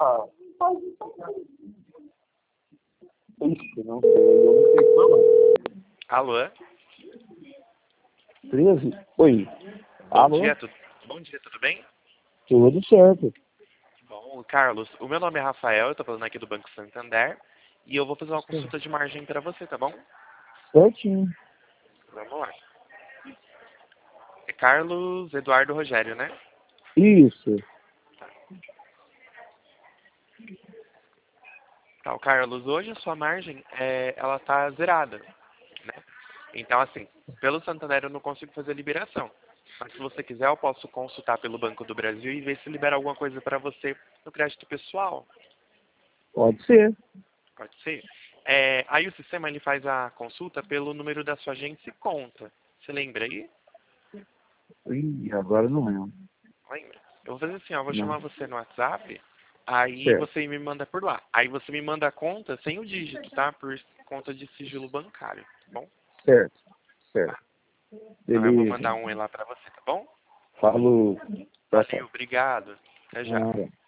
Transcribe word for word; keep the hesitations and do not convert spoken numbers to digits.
Ah, Ixi, não sei, eu não sei falar. Alô? treze? Oi. Bom Alô? dia, tudo, bom dia, tudo bem? Tudo certo. Bom, Carlos, o meu nome é Rafael, eu tô falando aqui do Banco Santander e eu vou fazer uma consulta de margem para você, tá bom? Certinho. Vamos lá. É Carlos Eduardo Rogério, né? Isso. Tá, o Carlos, hoje a sua margem, é, ela tá zerada, né? Então, assim, pelo Santander eu não consigo fazer liberação. Mas se você quiser, eu posso consultar pelo Banco do Brasil e ver se libera alguma coisa para você no crédito pessoal. Pode ser. Pode ser? É, aí o sistema ele faz a consulta pelo número da sua agência e conta. Você lembra aí? Ih, agora não lembro. Lembra? Eu vou fazer assim, ó, eu vou Não. chamar você no WhatsApp, aí Certo. você me manda por lá. Aí você me manda a conta sem o dígito, tá? Por conta de sigilo bancário, tá bom? Certo. Certo. Tá. Então eu vou Beleza. mandar um aí lá pra você, tá bom? Falou. Tchau, tchau. Valeu, obrigado. Até já. Nada.